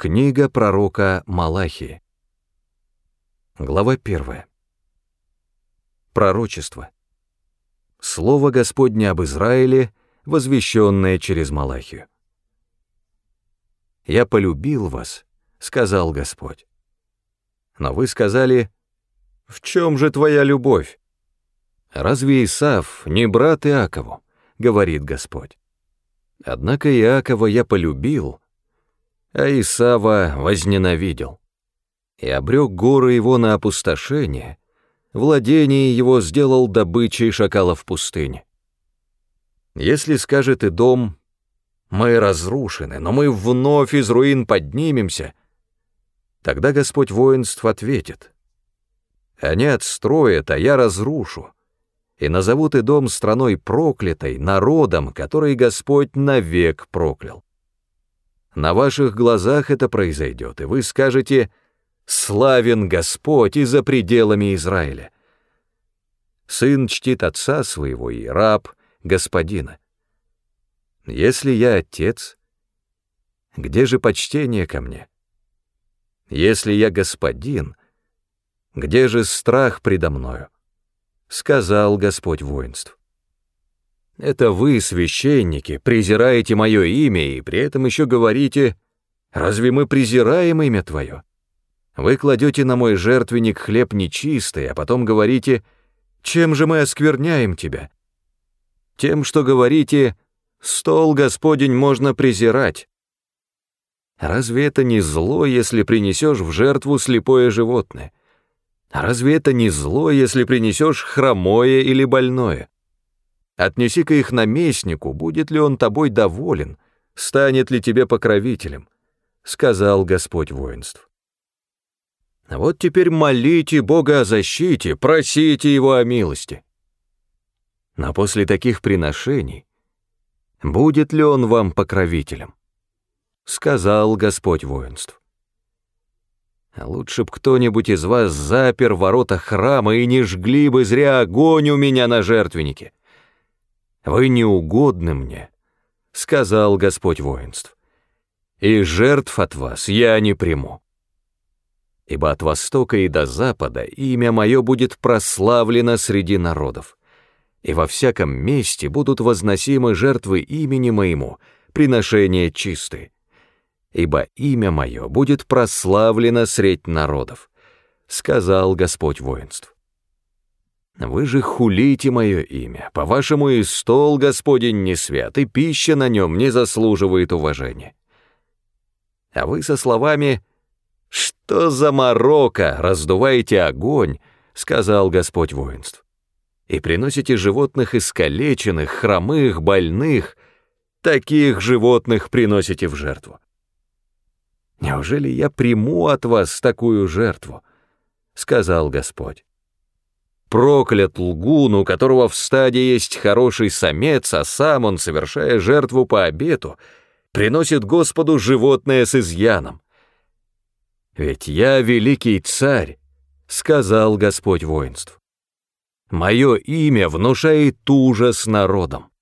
Книга пророка Малахии. Глава 1. Пророчество. Слово Господне об Израиле, возвещенное через Малахию. «Я полюбил вас», — сказал Господь. Но вы сказали: «В чем же твоя любовь? Разве Исав не брат Иакову?» — говорит Господь. «Однако Иакова я полюбил, а Исава возненавидел, и обрек горы его на опустошение, владение его сделал добычей шакалов в пустыне. Если скажет Эдом: мы разрушены, но мы вновь из руин поднимемся, тогда Господь воинств ответит: они отстроят, а я разрушу, и назовут Эдом страной проклятой, народом, который Господь навек проклял. На ваших глазах это произойдет, и вы скажете: славен Господь и за пределами Израиля. Сын чтит отца своего, и раб — господина. Если я отец, где же почтение ко мне? Если я господин, где же страх предо мною? Сказал Господь воинств. Это вы, священники, презираете мое имя, и при этом еще говорите: разве мы презираем имя твое? Вы кладете на мой жертвенник хлеб нечистый, а потом говорите: чем же мы оскверняем тебя? Тем, что говорите: стол Господень можно презирать. Разве это не зло, если принесешь в жертву слепое животное? Разве это не зло, если принесешь хромое или больное? Отнеси-ка их наместнику, будет ли он тобой доволен, станет ли тебе покровителем, сказал Господь воинств. Вот теперь молите Бога о защите, просите Его о милости. Но после таких приношений будет ли Он вам покровителем? Сказал Господь воинств. Лучше б кто-нибудь из вас запер ворота храма и не жгли бы зря огонь у меня на жертвеннике. Вы неугодны мне, сказал Господь воинств, и жертв от вас я не приму. Ибо от востока и до запада имя мое будет прославлено среди народов, и во всяком месте будут возносимы жертвы имени моему, приношения чистые, ибо имя мое будет прославлено средь народов, сказал Господь воинств. Вы же хулите мое имя, по-вашему и стол Господень не свят, и пища на нем не заслуживает уважения. А вы со словами: «Что за морока, раздуваете огонь», — сказал Господь воинств, «и приносите животных искалеченных, хромых, больных, таких животных приносите в жертву. Неужели я приму от вас такую жертву?» — сказал Господь. «Проклят лгун, у которого в стаде есть хороший самец, а сам он, совершая жертву по обету, приносит Господу животное с изъяном. Ведь я великий царь», — сказал Господь воинств. «Мое имя внушает ужас народом.